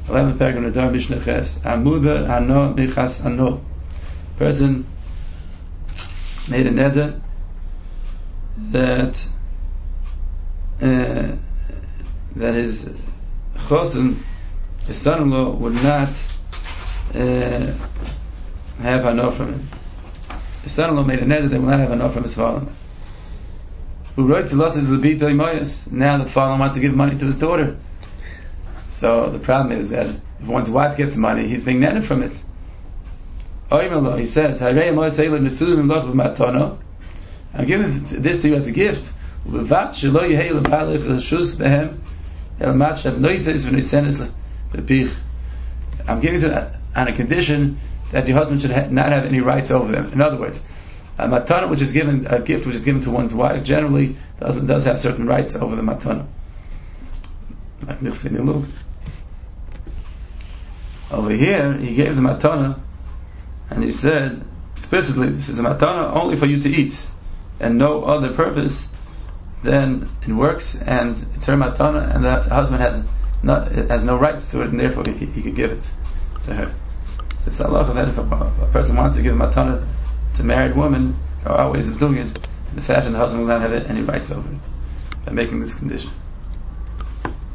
11th paragraph of the Torah Mishnah Ches. Amuda Ano Michas Ano. Person made a neder that his chosen, his son-in-law, would not have ano from him. His son-in-law made a neder that will not have ano from his father. Who wrote to Los is now the father wants to give money to his daughter. So the problem is that if one's wife gets money, he's being netted from it. He says, I'm giving this to you as a gift. I'm giving it on a condition that your husband should not have any rights over them. In other words, a matana, which is given, a gift which is given to one's wife, generally does have certain rights over the matana. Over here, he gave the matana, and he said explicitly, this is a matana only for you to eat, and no other purpose. Then it works, and it's her matana, and the husband has no rights to it, and therefore he could give it to her. It's a halacha that if a person wants to give a matana to a married woman, there are ways of doing it in the fashion the husband will not have any rights over it by making this condition.